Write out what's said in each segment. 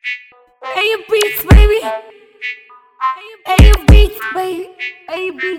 Hey, you beats, baby. Hey, you beats, baby. Hey, you beats.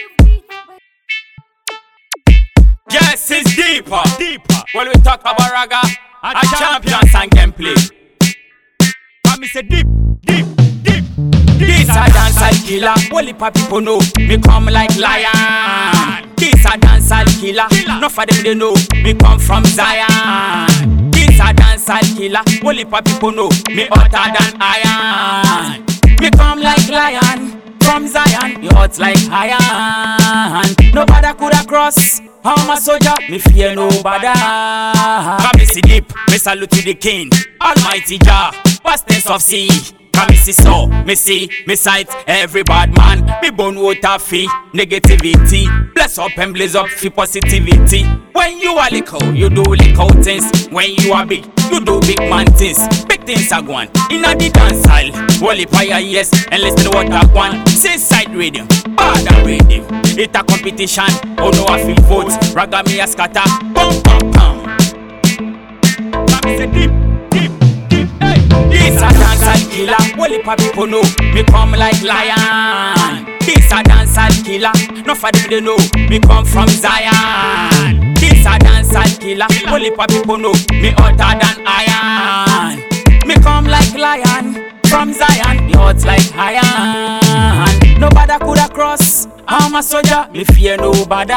Yes, it's deeper. When we talk about raga, a champions and gameplay. But me say deep. This a dancehall killer. Only pa people know me come like lion. This a dancehall killer. Enough of them they know me come from Zion. This a dancehall killer. Only pa people know me hotter than iron. Me come like lion from Zion. Me hot like iron. Nobody coulda cross. I'm a soldier, me fear nobody. Come me see deep, me salute to the king, Almighty Jah, vastness of sea. Come me see so, me see, me sight every bad man. Me born water fee, negativity. Bless up and blaze up for positivity. When you are little, you do little things. When you are big, you do big man things. Big things are gone, inna the dancehall. Wally fire yes, and listen to what I want. Say side rhythm, bad and rhythm. It a competition, oh no I feel votes. Raga me a scatter, pum pum pum. Come say deep, hey. This a dancehall killer, only pa people know me come like lion. This a dancehall killer, no for them they know me come from Zion. This a dancehall killer, only pa people know me hotter than iron. Me come like lion from Zion, me hot like iron. Nobody coulda cross. I'm a soldier, me fear nobody.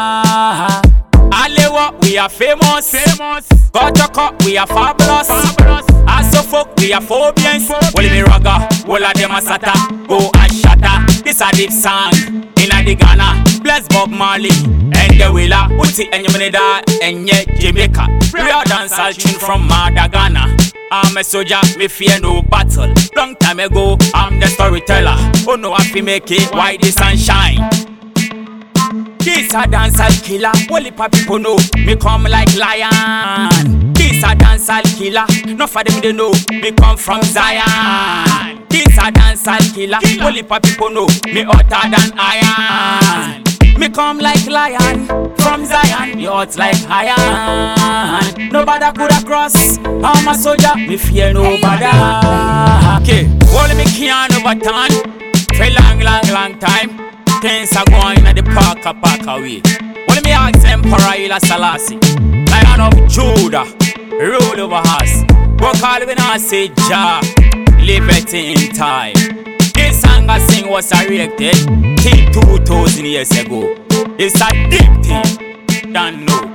Alewa, we are famous. Kotoko, we are fabulous. Asofok, we are phobians. Wally me raga, walla dem a sata. Go and shatter. This a deep song inna the Ghana. Bless Bob Marley and the Willa. Uti and Yemenida and ye Jamaica. Real dancehall tune from Ghana. I'm a soldier, me fear no battle. Long time ago, I'm the storyteller. Oh no, I feel make it white the sunshine. This a dancehall killer, only pa people know me come like lion. This a dancehall killer, no for them they know me come from Zion. This a dancehall killer, only pa people know me hotter than iron. Me come like lion from Zion, me hot like iron. Nobody coulda cross. I'm a soldier, me fear nobody. Okay, hold me can't overturn for long time. Things are going at the park away. Hold me ask Emperor Haile Selassie, Lion of Judah, rule over us. Go call when I say Jah, liberty in time. This song I sing was erected 2,000 years ago. It's a deep thing, don't know.